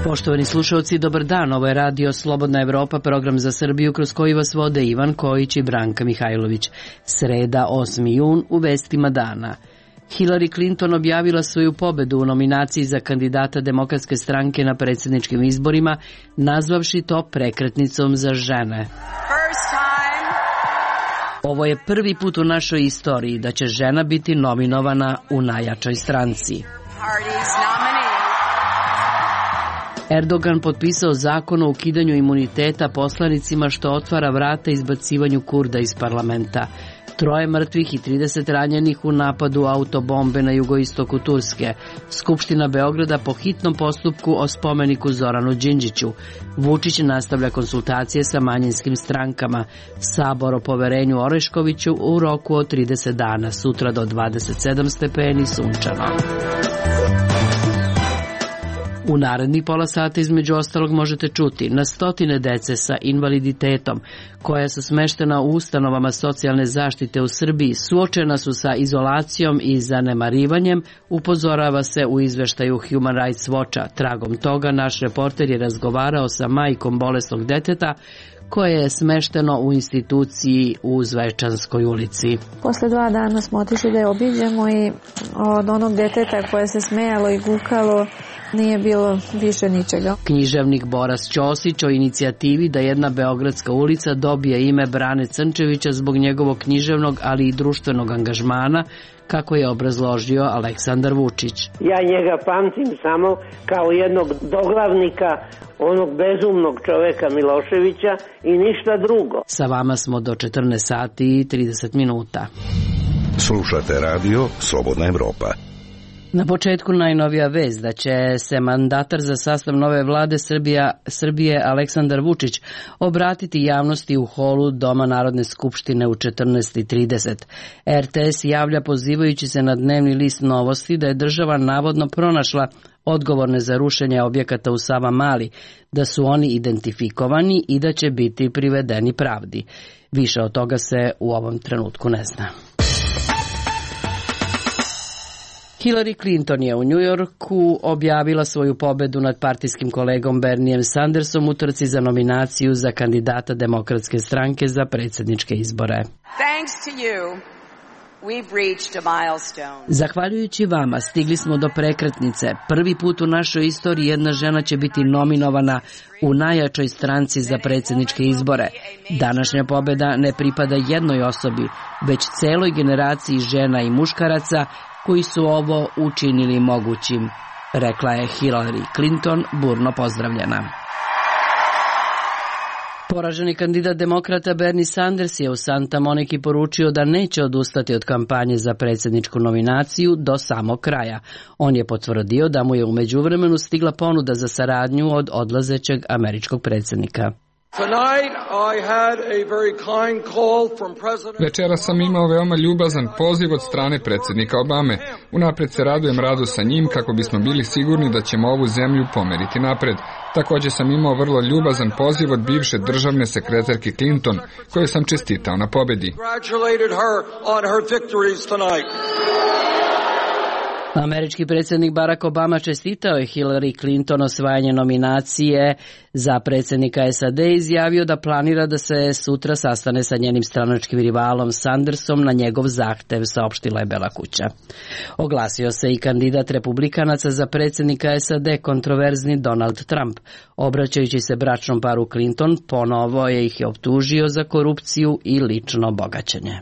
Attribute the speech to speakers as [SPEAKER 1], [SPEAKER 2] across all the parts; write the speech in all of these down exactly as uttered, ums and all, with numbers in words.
[SPEAKER 1] Poštovani slušalci, dobar dan. Ovo je Radio Slobodna Evropa, program za Srbiju kroz koji vas vode Ivan Kojić i Branka Mihajlović. Sreda, osmi jun, u vestima dana. Hillary Clinton objavila svoju pobedu u nominaciji za kandidata Demokratske stranke na predsjedničkim izborima, nazvavši to prekretnicom za žene. Ovo je prvi put u našoj istoriji da će žena biti nominovana u najjačoj stranci. Erdogan potpisao zakon o ukidanju imuniteta poslanicima, što otvara vrata izbacivanju Kurda iz parlamenta. Troje mrtvih i trideset ranjenih u napadu autobombe na jugoistoku Turske. Skupština Beograda po hitnom postupku o spomeniku Zoranu Đinđiću. Vučić nastavlja konsultacije sa manjinskim strankama. Sabor o poverenju Oreškoviću u roku od trideset dana. Sutra do dvadeset sedam stepeni, sunčano. U narednih pola sata između ostalog možete čuti: na stotine dece sa invaliditetom koja su smeštena u ustanovama socijalne zaštite u Srbiji suočena su sa izolacijom i zanemarivanjem, upozorava se u izveštaju Human Rights Watcha. Tragom toga naš reporter je razgovarao sa majkom bolesnog deteta koje je smešteno u instituciji u Zvečanskoj ulici.
[SPEAKER 2] Posle dva dana smo otišli da je obiđemo i od onog deteta koje se smejalo i gukalo nije bilo više ničega.
[SPEAKER 1] Književnik Boras Ćosić o inicijativi da jedna beogradska ulica dobije ime Brane Crnčevića zbog njegovog književnog, ali i društvenog angažmana, kako je obrazložio Aleksandar Vučić.
[SPEAKER 3] Ja njega pamtim samo kao jednog doglavnika onog bezumnog čoveka Miloševića i ništa drugo.
[SPEAKER 1] Sa vama smo do četrnaest sati i trideset minuta.
[SPEAKER 4] Slušate radio Slobodna Evropa.
[SPEAKER 1] Na početku najnovija vest da će se mandatar za sastav nove vlade Srbija, Srbije Aleksandar Vučić obratiti javnosti u holu Doma Narodne skupštine u četrnaest i trideset. er te es javlja pozivajući se na dnevni list Novosti da je država navodno pronašla odgovorne za rušenje objekata u Savamali, da su oni identifikovani i da će biti privedeni pravdi. Više od toga se u ovom trenutku ne zna. Hillary Clinton je u Njujorku objavila svoju pobedu nad partijskim kolegom Bernijem Sandersom u trci za nominaciju za kandidata Demokratske stranke za predsjedničke izbore. Zahvaljujući vama stigli smo do prekretnice. Prvi put u našoj istoriji jedna žena će biti nominovana u najjačoj stranci za predsjedničke izbore. Današnja pobeda ne pripada jednoj osobi, već celoj generaciji žena i muškaraca koji su ovo učinili mogućim, rekla je Hillary Clinton, burno pozdravljena. Poraženi kandidat demokrata Bernie Sanders je u Santa Moniki poručio da neće odustati od kampanje za predsjedničku nominaciju do samog kraja. On je potvrdio da mu je u međuvremenu stigla ponuda za saradnju od odlazećeg američkog predsjednika.
[SPEAKER 5] Večera sam imao veoma ljubazan poziv od strane predsjednika Obame. Unapred se radujem radu sa njim kako bismo bili sigurni da ćemo ovu zemlju pomeriti napred. Također sam imao vrlo ljubazan poziv od bivše državne sekretarke Clinton, kojoj sam čestitao na pobedi.
[SPEAKER 1] Američki predsjednik Barack Obama čestitao je Hillary Clinton osvajanje nominacije za predsjednika es a de i izjavio da planira da se sutra sastane sa njenim stranačkim rivalom Sandersom na njegov zahtev, saopštila je Bela kuća. Oglasio se i kandidat republikanaca za predsjednika es a de, kontroverzni Donald Trump. Obraćajući se bračnom paru Clinton, ponovo je ih je optužio za korupciju i lično bogaćenje.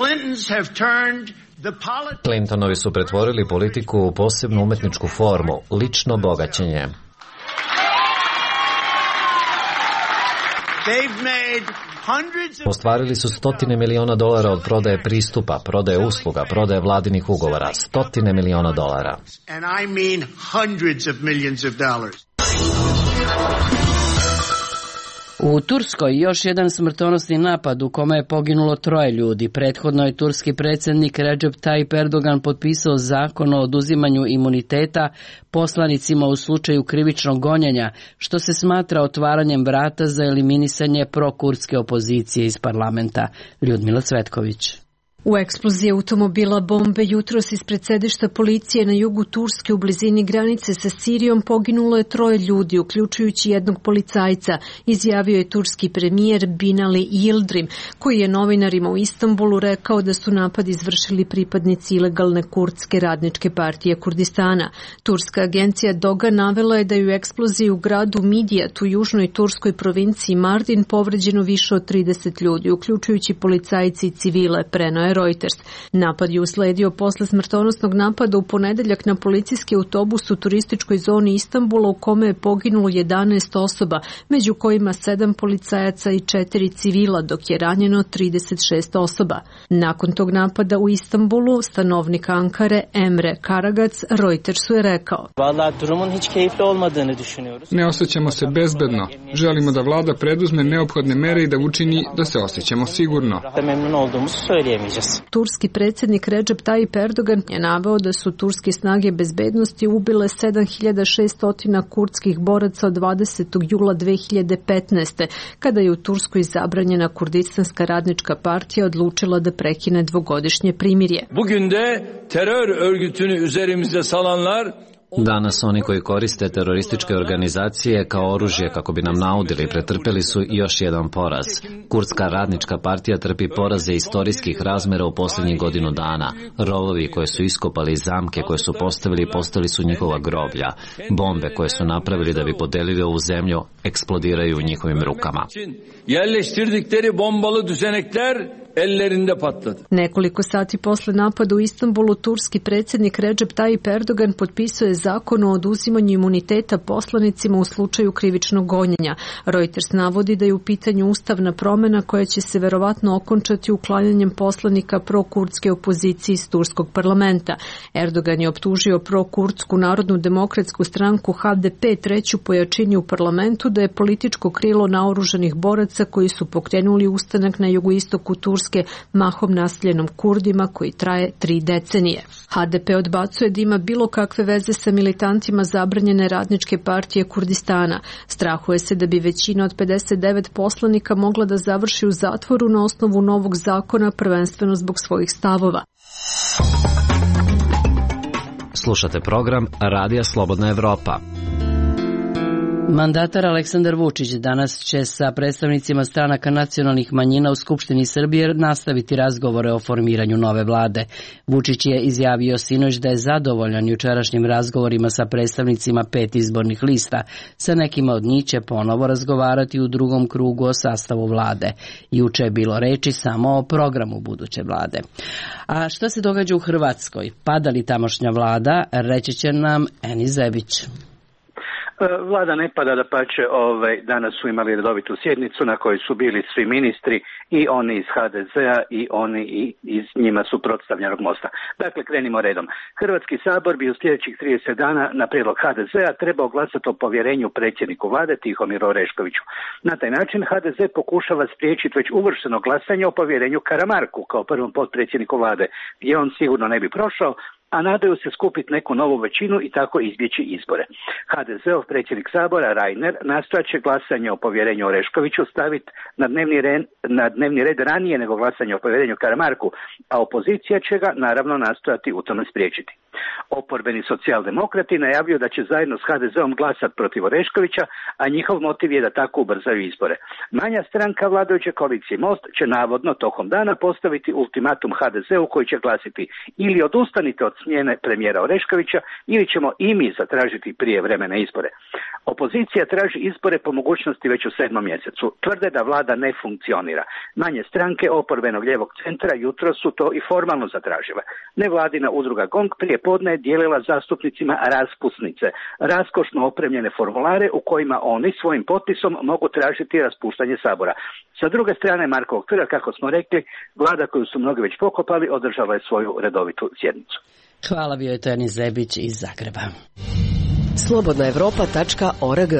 [SPEAKER 6] Clintonovi su pretvorili politiku u posebnu umetničku formu, lično bogaćenje. Ostvarili su stotine miliona dolara od prodaje pristupa, prodaje usluga, prodaje vladinih ugovora, stotine miliona dolara.
[SPEAKER 1] U Turskoj još jedan smrtonosni napad u kome je poginulo troje ljudi. Prethodno je turski predsjednik Recep Tayyip Erdogan potpisao zakon o oduzimanju imuniteta poslanicima u slučaju krivičnog gonjenja, što se smatra otvaranjem vrata za eliminisanje prokurdske opozicije iz parlamenta. Ljudmila Cvetković.
[SPEAKER 7] U eksploziji automobila bombe jutros ispred sedišta policije na jugu Turske u blizini granice sa Sirijom poginulo je troje ljudi, uključujući jednog policajca, izjavio je turski premijer Binali Yildirim, koji je novinarima u Istanbulu rekao da su napad izvršili pripadnici ilegalne kurdske radničke partije Kurdistana. Turska agencija Doga navela je da je u eksploziji u gradu Midijat u južnoj turskoj provinciji Mardin povređeno više od trideset ljudi, uključujući policajci i civile, preneo je Reuters. Napad je usledio posle smrtonosnog napada u ponedeljak na policijski autobus u turističkoj zoni Istanbula u kome je poginulo jedanaest osoba, među kojima sedam policajaca i četiri civila, dok je ranjeno trideset šest osoba. Nakon tog napada u Istanbulu, stanovnik Ankare Emre Karagac Reutersu je rekao:
[SPEAKER 5] Ne osjećamo se bezbedno. Želimo da vlada preduzme neophodne mere i da učini da se osjećamo sigurno.
[SPEAKER 7] Turski predsjednik Recep Tayyip Erdogan je naveo da su turske snage bezbednosti ubile sedam hiljada šesto kurdskih boraca od dvadesetog jula dve hiljade petnaeste. kada je u Turskoj zabranjena Kurdistanska radnička partija odlučila da prekine dvogodišnje primirje.
[SPEAKER 8] Bugün de terör örgütünü üzerimizde salanlar
[SPEAKER 6] Danas oni koji koriste terorističke organizacije kao oružje kako bi nam naudili pretrpeli su još jedan poraz. Kurdska radnička partija trpi poraze istorijskih razmera u posljednjih godinu dana. Rovovi koje su iskopali iz zamke koje su postavili postali su njihova groblja. Bombe koje su napravili da bi podelili ovu zemlju eksplodiraju u njihovim rukama.
[SPEAKER 8] Yerleştirdikleri bombalı düzenekler ellerinde patladı.
[SPEAKER 7] Nekoliko sati posle napada u Istanbulu, turski predsjednik Recep Tayyip Erdogan potpisao je zakon o oduzimanju imuniteta poslanicima u slučaju krivičnog gonjenja. Reuters navodi da je u pitanju ustavna promjena koja će se verovatno okončati uklanjanjem poslanika prokurdske opozicije iz turskog parlamenta. Erdogan je optužio prokurdsku Narodnu demokratsku stranku H D P, treću po jačini u parlamentu, da je političko krilo naoružanih boraca koji su pokrenuli ustanak na jugoistoku Turske, mahom naseljenom Kurdima, koji traje tri decenije. H D P odbacuje da ima bilo kakve veze sa militantima zabranjene radničke partije Kurdistana. Strahuje se da bi većina od pedeset devet poslanika mogla da završi u zatvoru na osnovu novog zakona, prvenstveno zbog svojih stavova.
[SPEAKER 6] Slušate program Radija Slobodna Evropa.
[SPEAKER 1] Mandatar Aleksandar Vučić danas će sa predstavnicima stranaka nacionalnih manjina u Skupštini Srbije nastaviti razgovore o formiranju nove vlade. Vučić je izjavio sinoć da je zadovoljan jučerašnjim razgovorima sa predstavnicima pet izbornih lista. Sa nekima od njih će ponovo razgovarati u drugom krugu o sastavu vlade. Juče je bilo reči samo o programu buduće vlade. A šta se događa u Hrvatskoj? Pada li tamošnja vlada? Reći će nam Eni Zebić.
[SPEAKER 9] Vlada ne pada, dapače, ovaj, danas su imali redovitu sjednicu na kojoj su bili svi ministri, i oni iz H D Z-a i oni iz njima suprotstavljenog Mosta. Dakle, krenimo redom. Hrvatski sabor bi u sljedećih trideset dana na prijedlog H D Z-a trebao glasati o povjerenju predsjedniku vlade Tihomiru Oreškoviću. Na taj način H D Z pokušava spriječiti već uvršteno glasanje o povjerenju Karamarku kao prvom potpredsjedniku vlade, gdje on sigurno ne bi prošao, a nadaju se skupiti neku novu većinu i tako izbjeći izbore. H D Z-ov predsjednik sabora Reiner nastojat će glasanje o povjerenju Oreškoviću staviti na dnevni red, na dnevni red ranije nego glasanje o povjerenju Karamarku, a opozicija će ga naravno nastojati u tome spriječiti. Oporbeni socijaldemokrati najavljuju da će zajedno s H D Z-om glasati protiv Oreškovića, a njihov motiv je da tako ubrzaju izbore. Manja stranka vladajuće koalicije Most će navodno tokom dana postaviti ultimatum H D Z-u koji će glasiti: ili odustanite od smjene premijera Oreškovića, ili ćemo i mi zatražiti prijevremene izbore. Opozicija traži izbore po mogućnosti već u sedmom mjesecu. Tvrde da vlada ne funkcionira. Manje stranke oporbenog lijevog centra jutro su to i formalno zatražile. Nevladina udruga GONG prije podne je dijelila zastupnicima raspusnice, raskošno opremljene formulare u kojima oni svojim potpisom mogu tražiti raspuštanje sabora. Sa druge strane Markovog trga, kako smo rekli, vlada koju su mnogi već pokopali održala je svoju redovitu sjednicu.
[SPEAKER 1] Hvala, bio je Eni Zebić iz Zagreba.
[SPEAKER 10] slobodna evropa tačka org.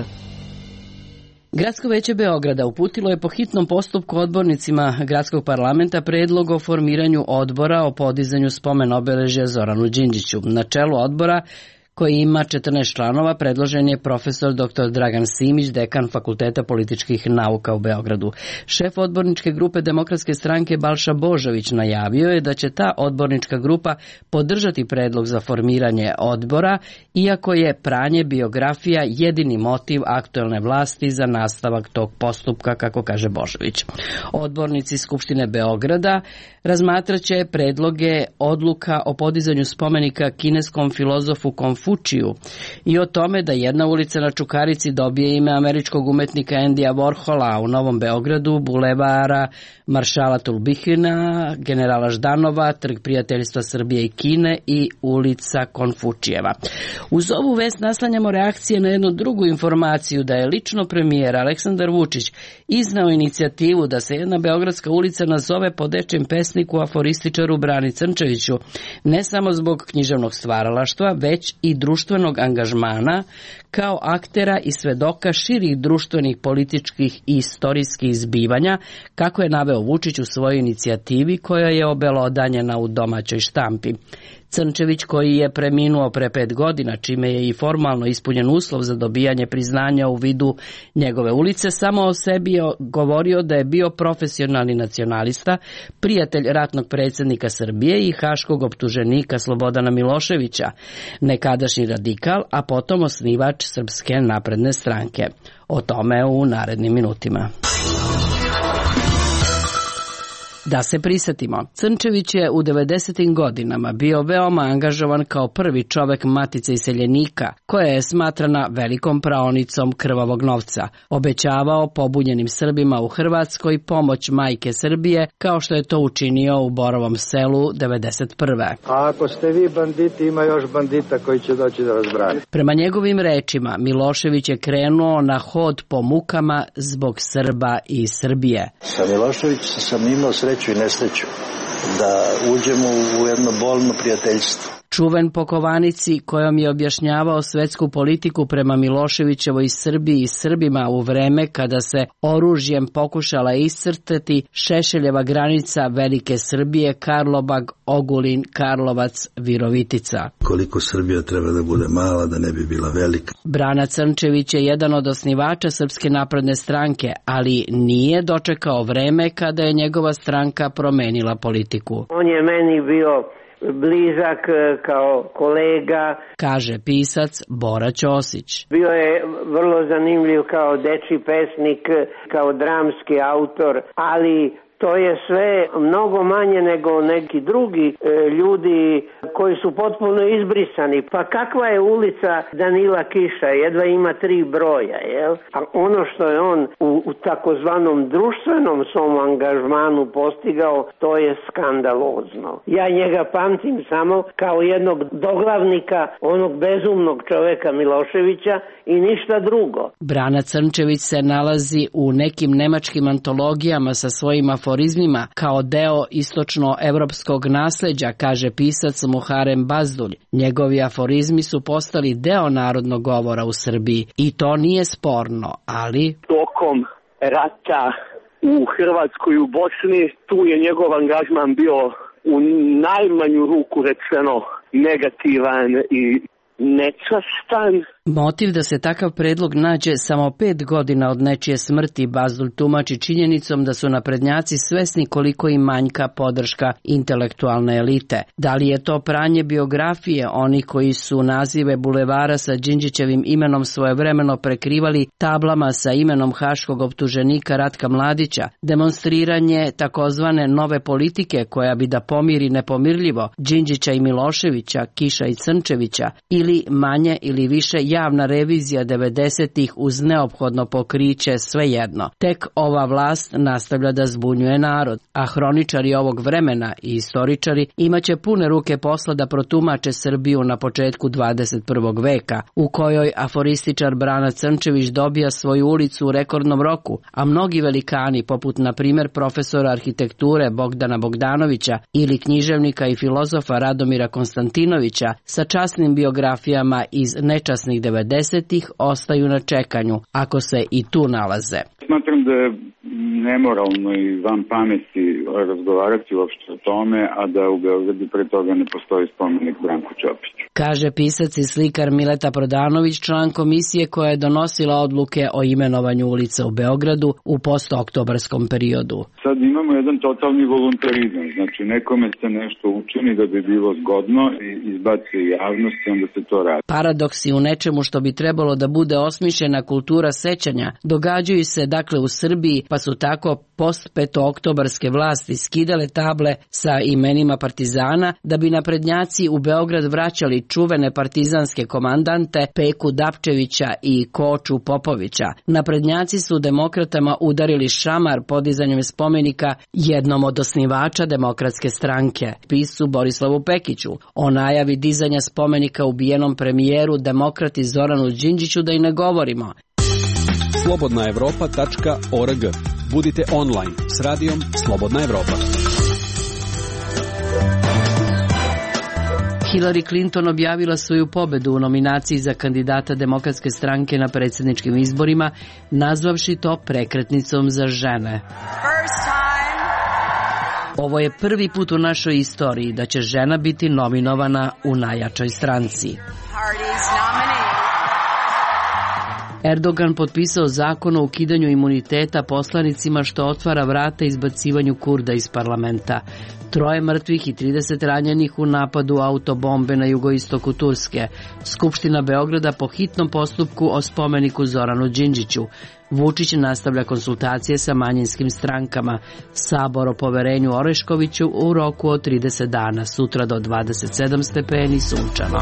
[SPEAKER 1] Gradsko veće Beograda uputilo je po hitnom postupku odbornicima gradskog parlamenta predlog o formiranju odbora o podizanju spomen obeležja Zoranu Đinđiću. Na čelu odbora koji ima četrnaest članova, predložen je profesor doktor Dragan Simić, dekan Fakulteta političkih nauka u Beogradu. Šef odborničke grupe Demokratske stranke Balša Božović najavio je da će ta odbornička grupa podržati predlog za formiranje odbora, iako je pranje biografija jedini motiv aktuelne vlasti za nastavak tog postupka, kako kaže Božović. Odbornici Skupštine Beograda razmatraće predloge odluka o podizanju spomenika kineskom filozofu Konfučiju i o tome da jedna ulica na Čukarici dobije ime američkog umetnika Endija Warhola, u Novom Beogradu bulevara Maršala Tulbihina, generala Ždanova, Trg prijateljstva Srbije i Kine i ulica Konfučijeva. Uz ovu vest naslanjamo reakcije na jednu drugu informaciju da je lično premijer Aleksandar Vučić iznao inicijativu da se jedna beogradska ulica nazove po dečijem pesniku aforističaru Brani Crnčeviću, ne samo zbog književnog stvaralaštva, već i društvenog angažmana kao aktera i svedoka širih društvenih, političkih i istorijskih zbivanja, kako je naveo Vučić u svojoj inicijativi koja je obelodanjena u domaćoj štampi. Crnčević, koji je preminuo pre pet godina, čime je i formalno ispunjen uslov za dobijanje priznanja u vidu njegove ulice, samo o sebi je govorio da je bio profesionalni nacionalista, prijatelj ratnog predsjednika Srbije i haškog optuženika Slobodana Miloševića, nekadašnji radikal, a potom osnivač Srpske napredne stranke. O tome u narednim minutima. Da se prisjetimo, Crnčević je u devedesetim godinama bio veoma angažovan kao prvi čovek Matice iseljenika, koja je smatrana velikom praonicom krvavog novca. Obećavao pobunjenim Srbima u Hrvatskoj pomoć majke Srbije, kao što je to učinio u Borovom selu devedeset prve.
[SPEAKER 11] A ako ste vi banditi, ima još bandita koji će doći da vas brani.
[SPEAKER 1] Prema njegovim rečima, Milošević je krenuo na hod po mukama zbog Srba i Srbije.
[SPEAKER 12] Sa Miloševićem sam imao sreću i nesreću da uđemo u jedno bolno prijateljstvo.
[SPEAKER 1] Čuven po kovanici kojom je objašnjavao svetsku politiku prema Miloševićevoj Srbiji i Srbima u vreme kada se oružjem pokušala iscrtati Šešeljeva granica Velike Srbije, Karlobag, Ogulin, Karlovac, Virovitica.
[SPEAKER 12] Koliko Srbija treba da bude mala da ne bi bila velika.
[SPEAKER 1] Brana Crnčević je jedan od osnivača Srpske napredne stranke, ali nije dočekao vreme kada je njegova stranka promenila politiku.
[SPEAKER 3] On je meni bio blizak kao kolega,
[SPEAKER 1] kaže pisac Bora Ćosić.
[SPEAKER 3] Bio je vrlo zanimljiv kao dečiji pesnik, kao dramski autor, ali to je sve mnogo manje nego neki drugi e, ljudi koji su potpuno izbrisani. Pa kakva je ulica Danila Kiša? Jedva ima tri broja, jel? A ono što je on u, u takozvanom društvenom svom angažmanu postigao, to je skandalozno. Ja njega pamtim samo kao jednog doglavnika onog bezumnog čoveka Miloševića i ništa drugo.
[SPEAKER 1] Brana Crnčević se nalazi u nekim nemačkim antologijama sa svojim aforizmima kao deo istočnoevropskog nasleđa, kaže pisac Muharem Bazdulj. Njegovi aforizmi su postali deo narodnog govora u Srbiji i to nije sporno, ali
[SPEAKER 13] tokom rata u Hrvatskoj i u Bosni tu je njegov angažman bio u najmanju ruku rečeno negativan i nečastan.
[SPEAKER 1] Motiv da se takav predlog nađe samo pet godina od nečije smrti Bazdulj tumači činjenicom da su naprednjaci svesni koliko im manjka podrška intelektualne elite. Da li je to pranje biografije oni koji su nazive bulevara sa Đinđićevim imenom svojevremeno prekrivali tablama sa imenom haškog optuženika Ratka Mladića, demonstriranje takozvane nove politike koja bi da pomiri nepomirljivo Đinđića i Miloševića, Kiša i Crnčevića, ili manje ili više javna revizija devedesetih uz neophodno pokriće, svejedno. Tek ova vlast nastavlja da zbunjuje narod, a hroničari ovog vremena i istoričari imaće pune ruke posla da protumače Srbiju na početku dvadeset prvog veka, u kojoj aforističar Brana Crnčević dobija svoju ulicu u rekordnom roku, a mnogi velikani, poput na primjer profesora arhitekture Bogdana Bogdanovića ili književnika i filozofa Radomira Konstantinovića, sa časnim biografijama iz nečasnih devedesetih ostaju na čekanju, ako se i tu nalaze.
[SPEAKER 14] Smatram da je nemoralno i van pameti razgovarati uopšte o tome, a da u Beogradu pre toga ne postoji spomenik Branku Ćopiću.
[SPEAKER 1] Kaže pisac i slikar Mileta Prodanović, član komisije koja je donosila odluke o imenovanju ulica u Beogradu u postoktobarskom periodu.
[SPEAKER 14] Sad imamo jedan totalni voluntarizam, znači nekome se nešto učini da bi bilo zgodno i izbaci javnost i onda se to radi.
[SPEAKER 1] Paradoksi u nečemu što bi trebalo da bude osmišljena kultura sećanja događaju se dakle u Srbiji, pa su tako postpetooktobarske vlasti skidale table sa imenima partizana da bi naprednjaci u Beograd vraćali čuvene partizanske komandante Peku Dapčevića i Koču Popovića. Naprednjaci su demokratama udarili šamar podizanjem spomenika jednom od osnivača Demokratske stranke, piscu Borislavu Pekiću. O najavi dizanja spomenika ubijenom premijeru demokrati Zoranu Đinđiću da i ne govorimo.
[SPEAKER 15] slobodna evropa tačka org. Budite online s radijom Slobodna Evropa.
[SPEAKER 1] Hillary Clinton objavila svoju pobedu u nominaciji za kandidata Demokratske stranke na predsjedničkim izborima, nazvavši to prekretnicom za žene. Ovo je prvi put u našoj istoriji da će žena biti nominovana u najjačoj stranci. Erdogan potpisao zakon o ukidanju imuniteta poslanicima što otvara vrata izbacivanju Kurda iz parlamenta. Troje mrtvih i trideset ranjenih u napadu autobombe na jugoistoku Turske. Skupština Beograda po hitnom postupku o spomeniku Zoranu Đinđiću. Vučić nastavlja konsultacije sa manjinskim strankama. Sabor o poverenju Oreškoviću u roku od trideset dana, sutra do dvadeset sedam stepeni sunčano.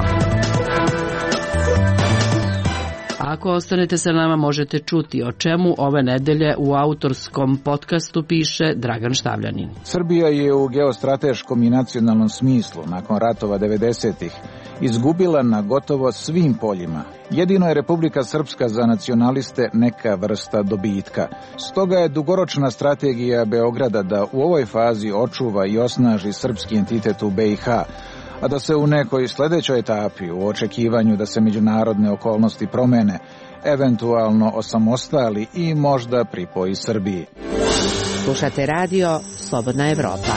[SPEAKER 1] Ako ostanete sa nama, možete čuti o čemu ove nedelje u autorskom podcastu piše Dragan Štavljanin.
[SPEAKER 16] Srbija je u geostrateškom i nacionalnom smislu nakon ratova devedesetih izgubila na gotovo svim poljima. Jedino je Republika Srpska za nacionaliste neka vrsta dobitka. Stoga je dugoročna strategija Beograda da u ovoj fazi očuva i osnaži srpski entitet u be i ha, a da se u nekoj sljedećoj etapi, u očekivanju da se međunarodne okolnosti promene, eventualno osamostali i možda pripoji Srbiji.
[SPEAKER 10] Slušate radio Slobodna Evropa.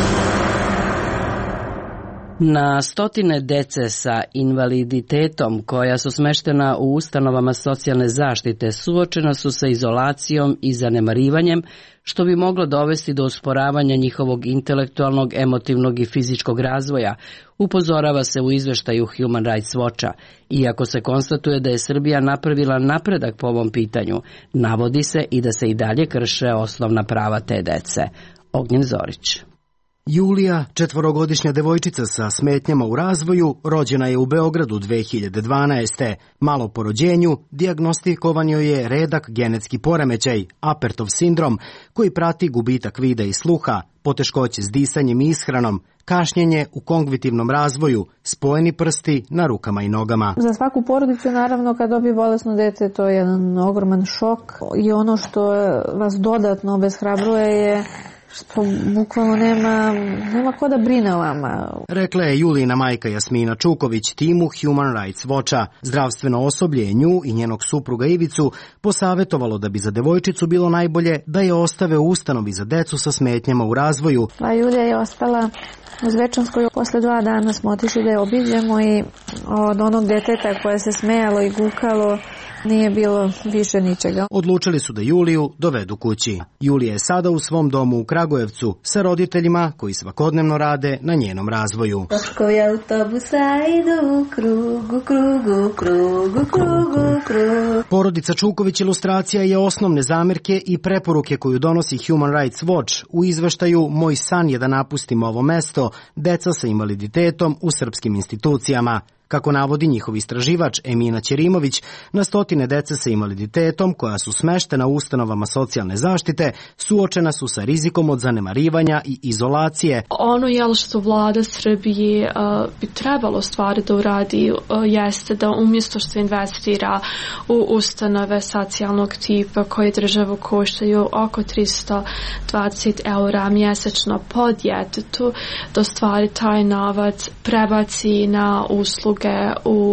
[SPEAKER 1] Na stotine dece sa invaliditetom koja su smeštena u ustanovama socijalne zaštite suočena su sa izolacijom i zanemarivanjem, što bi moglo dovesti do usporavanja njihovog intelektualnog, emotivnog i fizičkog razvoja, upozorava se u izveštaju Human Rights Watcha. Iako se konstatuje da je Srbija napravila napredak po ovom pitanju, navodi se i da se i dalje krše osnovna prava te dece. Ognjen Zorić.
[SPEAKER 17] Julija, četvorogodišnja devojčica sa smetnjama u razvoju, rođena je u Beogradu dve hiljade dvanaeste. Malo po rođenju dijagnostikovan joj je redak genetski poremećaj, Apertov sindrom, koji prati gubitak vida i sluha, poteškoće s disanjem i ishranom, kašnjenje u kognitivnom razvoju, spojeni prsti na rukama i nogama.
[SPEAKER 2] Za svaku porodicu, naravno, kad dobije bolesno dete, to je jedan ogroman šok i ono što vas dodatno obeshrabruje je što bukvalno nema, nema ko da brine o vama.
[SPEAKER 17] Rekla je Julijina majka Jasmina Čuković timu Human Rights Watcha. Zdravstveno osoblje je nju i njenog supruga Ivicu posavetovalo da bi za devojčicu bilo najbolje da je ostave u ustanovi za decu sa smetnjama u razvoju.
[SPEAKER 2] A Julija je ostala u Zvečanskoj. Posle dva dana smo otišli da je obiđemo i od onog deteta koje se smejalo i gukalo nije bilo više ničega.
[SPEAKER 17] Odlučili su da Juliju dovedu kući. Julija je sada u svom domu u Kragujevcu sa roditeljima koji svakodnevno rade na njenom razvoju.
[SPEAKER 18] Točkovi autobusa idu u krugu, krugu, krugu, krugu, krugu.
[SPEAKER 17] Porodica Čuković ilustracija je osnovne zamerke i preporuke koju donosi Human Rights Watch u izveštaju Moj san je da napustim ovo mesto, deca sa invaliditetom u srpskim institucijama. Kako navodi njihov istraživač Emina Ćerimović, na stotine dece sa invaliditetom koja su smeštena u ustanovama socijalne zaštite suočena su sa rizikom od zanemarivanja i izolacije.
[SPEAKER 19] Ono jel što vlada Srbije uh, bi trebalo stvari da uradi uh, jeste da umjesto što investira u ustanove socijalnog tipa koje državu koštaju oko tristo dvadeset eura mjesečno po djetetu, da stvari taj novac prebaci na usluge u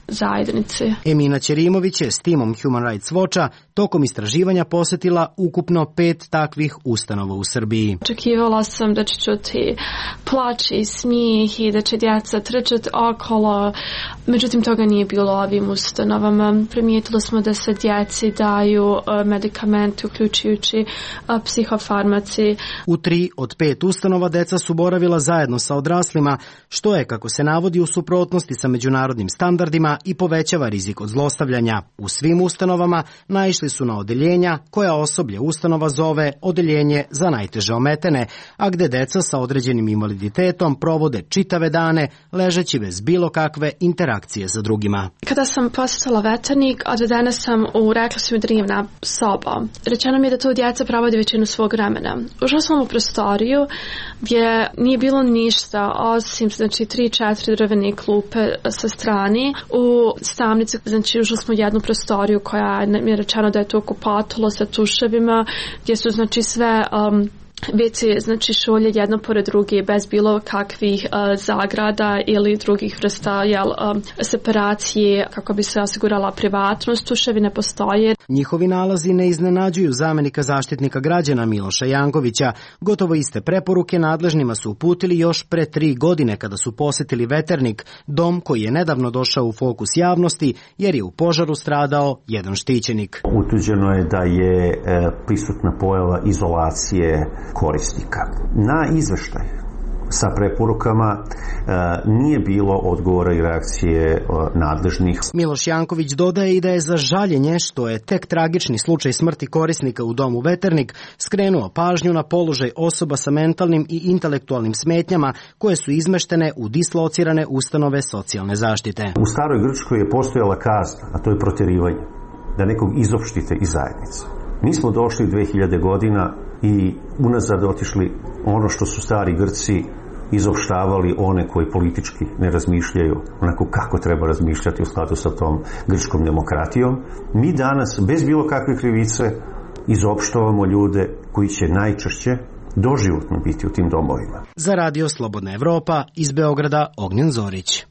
[SPEAKER 19] zajednici.
[SPEAKER 17] Emina Ćerimović je s timom Human Rights Watcha tokom istraživanja posetila ukupno pet takvih ustanova u Srbiji.
[SPEAKER 19] Očekivala sam da će čuti plač i smijeh i da će djeca trčati okolo, međutim toga nije bilo ovim ustanovama. Primijetili smo da se djeci daju medikamenti, uključujući psihofarmaci.
[SPEAKER 17] U tri od pet ustanova deca su boravila zajedno sa odraslima, što je, kako se navodi, u suprotnosti sa međunarodnim standardima i povećava rizik od zlostavljanja. U svim ustanovama naišli su na odeljenja koja osoblje ustanova zove odeljenje za najteže ometene, a gde deca sa određenim invaliditetom provode čitave dane ležeći bez bilo kakve interakcije sa drugima.
[SPEAKER 19] Kada sam posjetila Veternik, odvedena sam u, rekla su mi, drivna soba. Rečeno mi je da tu djeca provode većinu svog vremena. Ušla sam u prostoriju gdje nije bilo ništa osim, znači, tri, četiri drvene klupe sa strani. U stavnici, znači, ušli smo u jednu prostoriju koja mi je rečeno da je to kupatilo sa tuševima, gdje su, znači, sve um, ve ce, znači, šolje jedno pored druge bez bilo kakvih uh, zagrada ili drugih vrsta jel, um, separacije kako bi se osigurala privatnost. Tuševi ne postoje.
[SPEAKER 17] Njihovi nalazi ne iznenađuju zamenika zaštitnika građana Miloša Jankovića. Gotovo iste preporuke nadležnima su uputili još pre tri godine kada su posetili Veternik, dom koji je nedavno došao u fokus javnosti jer je u požaru stradao jedan štićenik.
[SPEAKER 20] Utvrđeno je da je e, prisutna pojava izolacije korisnika. Na izveštaj sa preporukama e, nije bilo odgovora i reakcije e, nadležnih.
[SPEAKER 17] Miloš Janković dodaje i da je za žaljenje što je tek tragični slučaj smrti korisnika u domu Veternik skrenuo pažnju na položaj osoba sa mentalnim i intelektualnim smetnjama koje su izmeštene u dislocirane ustanove socijalne zaštite.
[SPEAKER 20] U staroj Grčkoj je postojala kazna, a to je protjerivanje, da nekog izopštite iz zajednice. Mi smo došli dve hiljade godina i unazad otišli ono što su stari Grci izopštavali one koji politički ne razmišljaju onako kako treba razmišljati u skladu sa tom grčkom demokratijom. Mi danas bez bilo kakve krivice izopštavamo ljude koji će najčešće doživotno biti u tim domovima.
[SPEAKER 17] Za Radio Slobodna Evropa iz Beograda Ognjen Zorić.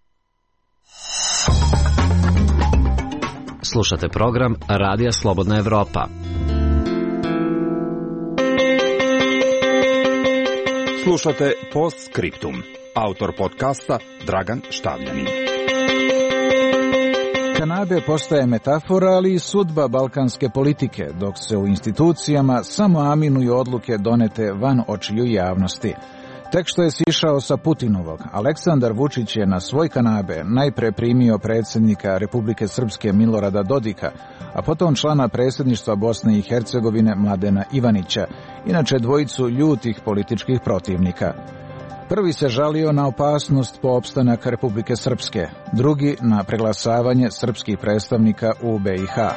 [SPEAKER 6] Slušate program Radija Slobodna Evropa.
[SPEAKER 4] Slušate Postscriptum. Autor podcasta Dragan Štavljanin.
[SPEAKER 16] Kanabe postaje metafora, ali i sudba balkanske politike, dok se u institucijama samo aminuju odluke donete van očiju javnosti. Tek što je sišao sa Putinovog, Aleksandar Vučić je na svoj kanabe najpre primio predsjednika Republike Srpske Milorada Dodika, a potom člana predsjedništva Bosne i Hercegovine Mladena Ivanića, inače dvojicu ljutih političkih protivnika. Prvi se žalio na opasnost po opstanak Republike Srpske, drugi na preglasavanje srpskih predstavnika u be i ha.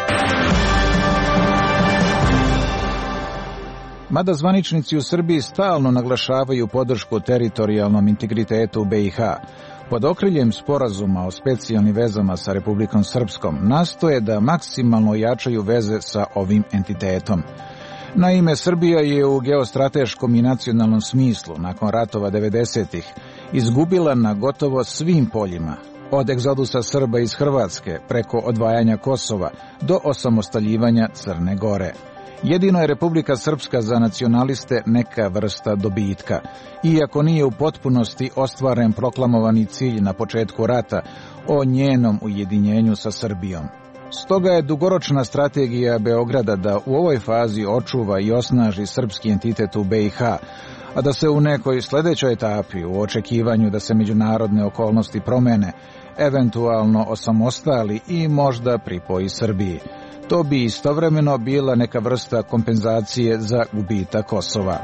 [SPEAKER 16] Mada zvaničnici u Srbiji stalno naglašavaju podršku teritorijalnom integritetu be i ha, pod okriljem sporazuma o specijalnim vezama sa Republikom Srpskom nastoje da maksimalno jačaju veze sa ovim entitetom. Naime, Srbija je u geostrateškom i nacionalnom smislu nakon ratova devedesetih izgubila na gotovo svim poljima, od egzodusa Srba iz Hrvatske preko odvajanja Kosova do osamostaljivanja Crne Gore. Jedino je Republika Srpska za nacionaliste neka vrsta dobitka, iako nije u potpunosti ostvaren proklamovani cilj na početku rata o njenom ujedinjenju sa Srbijom. Stoga je dugoročna strategija Beograda da u ovoj fazi očuva i osnaži srpski entitet u be i ha, a da se u nekoj sljedećoj etapi, u očekivanju da se međunarodne okolnosti promene, eventualno osamostali i možda pripoji Srbiji. To bi istovremeno bila neka vrsta kompenzacije za gubitak Kosova.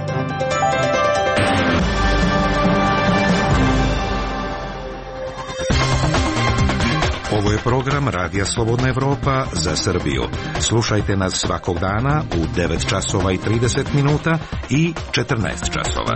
[SPEAKER 4] Ovo je program Radija Slobodna Evropa za Srbiju. Slušajte nas svakog dana u devet časova i trideset minuta i četrnaest časova.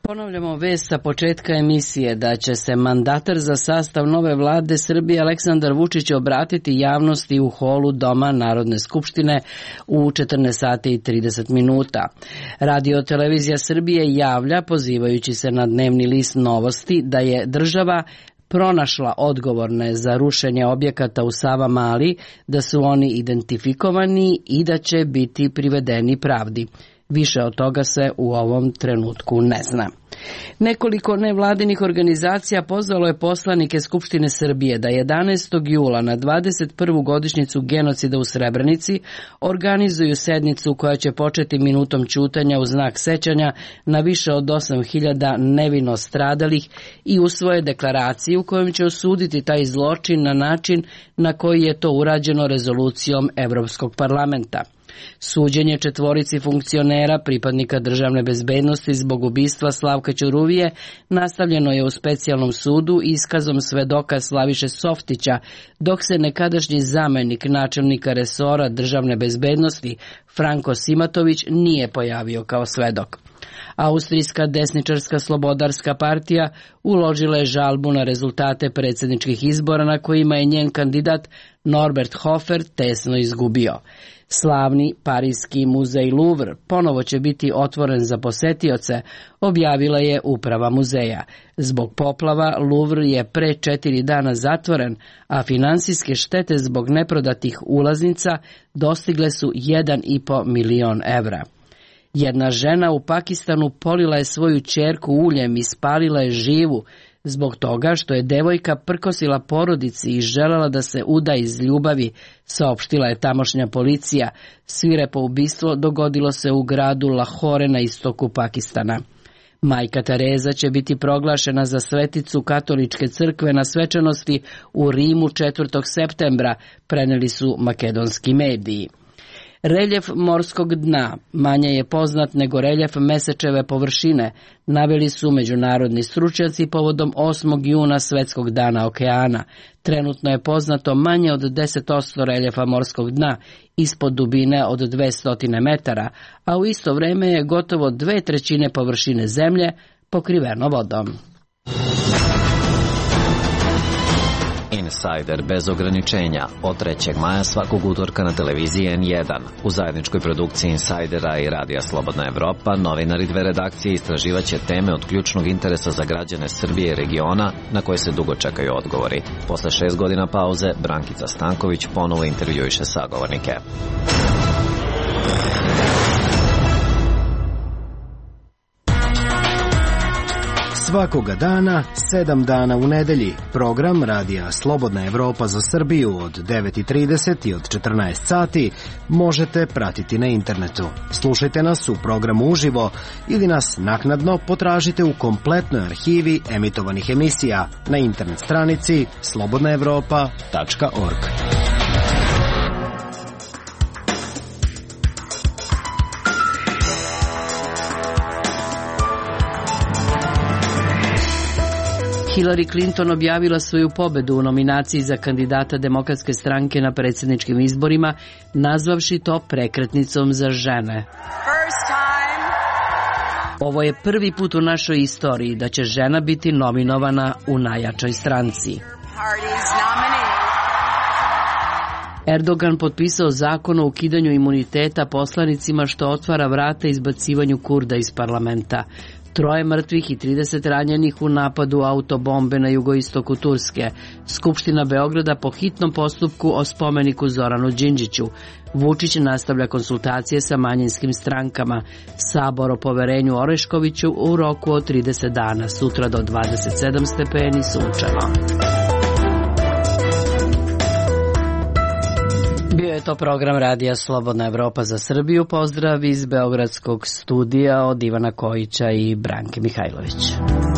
[SPEAKER 1] Ponavljamo vest sa početka emisije da će se mandatar za sastav nove vlade Srbije Aleksandar Vučić obratiti javnosti u holu Doma Narodne skupštine u četrnaest sati i trideset minuta. Radio televizija Srbije javlja, pozivajući se na dnevni list Novosti, da je država pronašla odgovorne za rušenje objekata u Savamali, da su oni identifikovani i da će biti privedeni pravdi. Više od toga se u ovom trenutku ne zna. Nekoliko nevladinih organizacija pozvalo je poslanike Skupštine Srbije da jedanaestog jula na dvadeset prvu godišnjicu genocida u Srebrenici organizuju sednicu koja će početi minutom ćutanja u znak sećanja na više od osam hiljada nevino stradalih i usvoje deklaraciju kojom će osuditi taj zločin na način na koji je to urađeno rezolucijom Evropskog parlamenta. Suđenje četvorici funkcionera, pripadnika državne bezbednosti zbog ubistva Slavka Ćuruvije, nastavljeno je u specijalnom sudu iskazom svedoka Slaviše Softića, dok se nekadašnji zamenik načelnika resora državne bezbednosti Franko Simatović nije pojavio kao svedok. Austrijska desničarska slobodarska partija uložila je žalbu na rezultate predsjedničkih izbora na kojima je njen kandidat Norbert Hofer tesno izgubio. Slavni parijski muzej Louvre ponovo će biti otvoren za posetioce, objavila je uprava muzeja. Zbog poplava Louvre je pre četiri dana zatvoren, a finansijske štete zbog neprodatih ulaznica dostigle su jedan i po milion evra. Jedna žena u Pakistanu polila je svoju ćerku uljem i spalila je živu, zbog toga što je devojka prkosila porodici i želela da se uda iz ljubavi, saopštila je tamošnja policija. Svirepo ubistvo dogodilo se u gradu Lahore na istoku Pakistana. Majka Tereza će biti proglašena za sveticu katoličke crkve na svečanosti u Rimu četvrtog septembra, preneli su makedonski mediji. Reljef morskog dna manje je poznat nego reljef Mesečeve površine, naveli su međunarodni stručnjaci povodom osmog juna Svetskog dana okeana. Trenutno je poznato manje od deset posto reljefa morskog dna, ispod dubine od dvesta metara, a u isto vreme je gotovo dve trećine površine zemlje pokriveno vodom.
[SPEAKER 6] Insider bez ograničenja od trećeg maja svakog utorka na televiziji en jedan. U zajedničkoj produkciji Insidera i Radija Slobodna Evropa novinari dve redakcije istraživaće teme od ključnog interesa za građane Srbije i regiona na koje se dugo čekaju odgovori. Posle šest godina pauze Brankica Stanković ponovo intervjuiše sagovornike.
[SPEAKER 17] Svakoga dana, sedam dana u nedelji, program Radija Slobodna Evropa za Srbiju od devet i trideset i od četrnaest sati možete pratiti na internetu. Slušajte nas u programu uživo ili nas naknadno potražite u kompletnoj arhivi emitovanih emisija na internet stranici slobodna evropa tačka org.
[SPEAKER 1] Hillary Clinton objavila svoju pobedu u nominaciji za kandidata Demokratske stranke na predsjedničkim izborima, nazvavši to prekretnicom za žene. Ovo je prvi put u našoj istoriji da će žena biti nominovana u najjačoj stranci. Erdogan potpisao zakon o ukidanju imuniteta poslanicima, što otvara vrata izbacivanju Kurda iz parlamenta. Troje mrtvih i trideset ranjenih u napadu autobombe na jugoistoku Turske. Skupština Beograda po hitnom postupku o spomeniku Zoranu Đinđiću. Vučić nastavlja konsultacije sa manjinskim strankama. Sabor o poverenju Oreškoviću u roku od trideset dana. Sutra do dvadeset sedam stepeni, sunčano. Bio je to program Radija Slobodna Evropa za Srbiju. Pozdrav iz Beogradskog studija od Ivana Kojića i Branke Mihajlović.